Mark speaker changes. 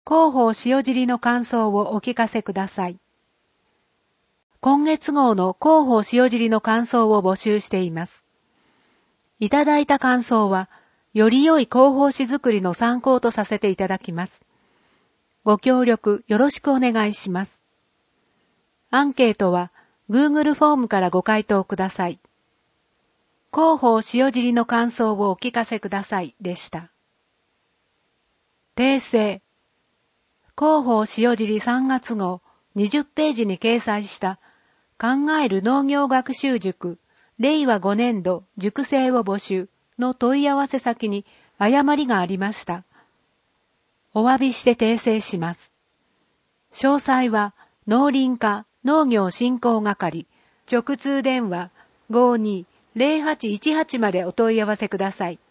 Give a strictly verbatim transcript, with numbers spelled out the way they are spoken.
Speaker 1: 広報塩尻の感想をお聞かせください。今月号の広報塩尻の感想を募集しています。いただいた感想は、より良い広報誌作りの参考とさせていただきます。ご協力よろしくお願いします。アンケートは Google フォームからご回答ください。広報塩尻の感想をお聞かせくださいでした。訂正。広報塩尻さんがつ号にじゅっページに掲載した考える農業学習塾れいわごねんど塾生を募集の問い合わせ先に誤りがありました。お詫びして訂正します。詳細は農林課農業振興係直通電話 ごーにーぜろはちいちはち までお問い合わせください。